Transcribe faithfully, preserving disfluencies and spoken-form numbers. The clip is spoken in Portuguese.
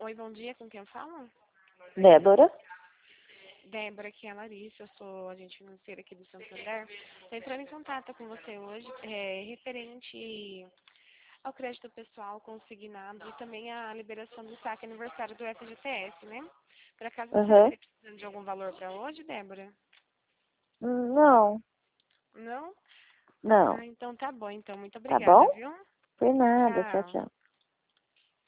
Oi, bom dia, com quem eu falo? Débora? Débora, aqui é a Larissa, eu sou agente financeira aqui do Santander. Estou entrando em contato com você hoje, é, referente ao crédito pessoal consignado e também a liberação do saque aniversário do F G T S, né? Por acaso você Aham. estaria precisando de algum valor para hoje, Débora? Hum, Não, Não? não. Ah, então tá bom, então. Muito Tá obrigada, bom? viu? Por nada. Tchau, Tchau. tchau.